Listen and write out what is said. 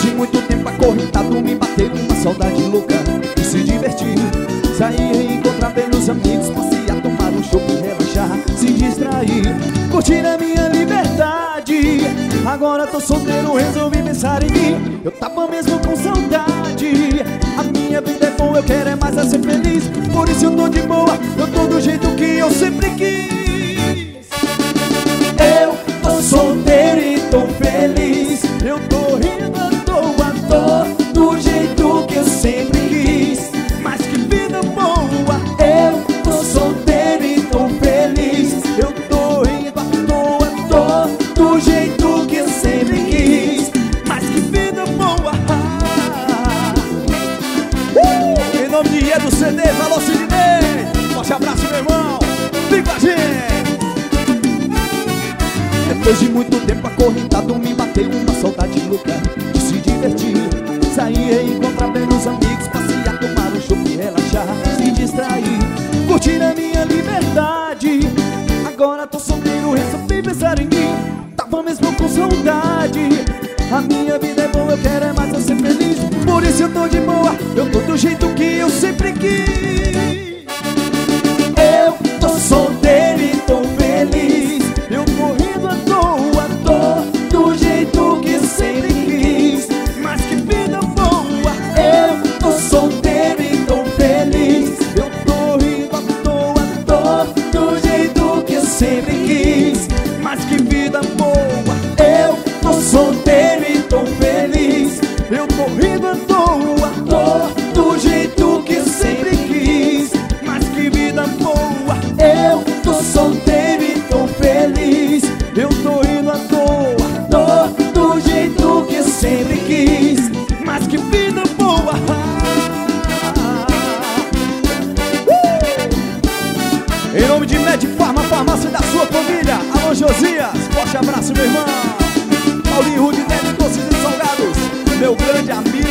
de muito tempo acorrentado, me bateu uma saudade louca de se divertir, sair e encontrar velhos amigos, passear, tomar um chopp, relaxar, se distrair, curtir a minha liberdade. Agora tô solteiro, resolvi pensar em mim. Eu tava mesmo com saudade. A minha vida é boa, eu quero é mais a ser feliz. Por isso eu tô de boa, eu tô do jeito que eu sempre quis. Eu tô solteiro e tô feliz. Eu tô rindo à toa, tô do jeito que eu sempre quis. Mas que vida boa. Eu tô solteiro e tô feliz. Eu tô rindo à toa, tô do jeito que eu sempre quis. Mas que vida boa. Em nome de Edu CDs, alô Sidney, forte abraço, meu irmão. Vem com a gente. Depois de muito tempo acorrentado, me bateu uma saudade louca de se divertir, sair e encontrar velhos amigos, passear, tomar um chopp, relaxar, se distrair, curtir a minha liberdade. Agora tô solteiro, resolvi pensar em mim. Tava mesmo com saudade. A minha vida é boa, eu quero é mais eu ser feliz. Por isso eu tô de boa, eu tô do jeito que eu sempre quis. Eu tô solteiro e tô feliz. Eu tô rindo à toa, tô do jeito que eu sempre quis. Mas que vida boa. Eu tô solteiro e tô feliz. Eu tô rindo à toa, tô do jeito que eu sempre quis. Mas que vida boa. Eu tô solteiro e tô feliz. Eu tô rindo à toa, tô do jeito que eu sempre quis. Mas que vida boa. Eu tô solteiro e tô feliz. Eu tô rindo à toa, tô do jeito que eu sempre quis. Mas que vida boa. Em nome de Medfarma, farmácia da sua família. Alô Josias, forte abraço, meu irmão. Paulinho Rudinelli, doces e salgados, meu grande amigo